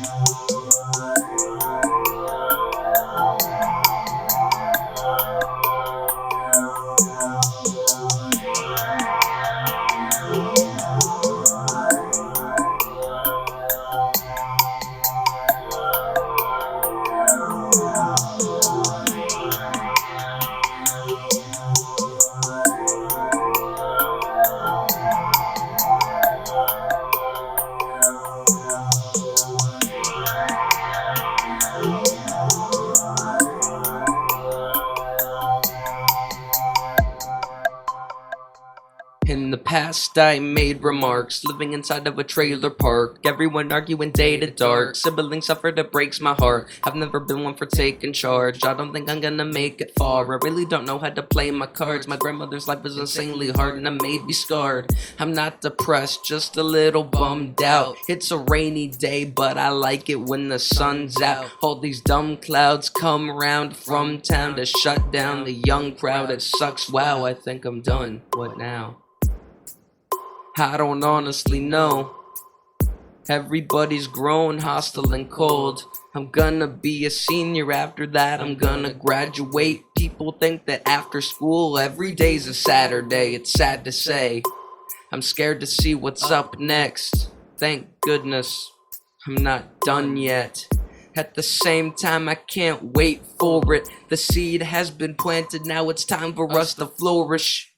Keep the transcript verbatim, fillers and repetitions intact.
In the past I made remarks, living inside of a trailer park, everyone arguing day to dark, siblings suffered, it breaks my heart. I've never been one for taking charge, I don't think I'm gonna make it far. I really don't know how to play my cards. My grandmother's life was insanely hard and it made me scarred. I'm not depressed, just a little bummed out. It's a rainy day, but I like it when the sun's out. All these dumb clouds come around from town to shut down the young crowd. It sucks, wow, I think I'm done. What now? I don't honestly know. Everybody's grown hostile and cold. I'm gonna be a senior, after that I'm gonna graduate. People think that after school every day's a Saturday. It's sad to say, I'm scared to see what's up next. Thank goodness I'm not done yet. At the same time, I can't wait for it. The seed has been planted, now it's time for us to flourish.